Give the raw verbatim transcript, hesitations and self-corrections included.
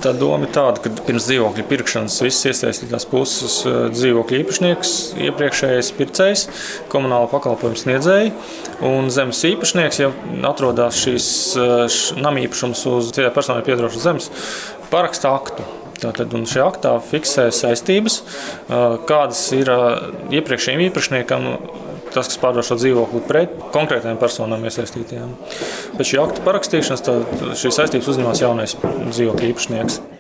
Tā doma ir tāda, ka pirms dzīvokļa pirkšanas visas iesaistītās puses - dzīvokļa īpašnieks, iepriekšējais pircējs, komunāla pakalpojumu sniedzēji un zemes īpašnieks, ja atrodas šīs nama īpašums uz citai personai piedarošas zemes, paraksta aktu. Tātad, un šajā aktā fiksē saistības, kādas ir iepriekšējiem īpašniekam, tas, kas pārdod šo dzīvokli pret konkrētajām personām iesaistītajām. Pēc šī akta parakstīšanas šīs saistības uzņemās jaunais dzīvokļa īpašnieks.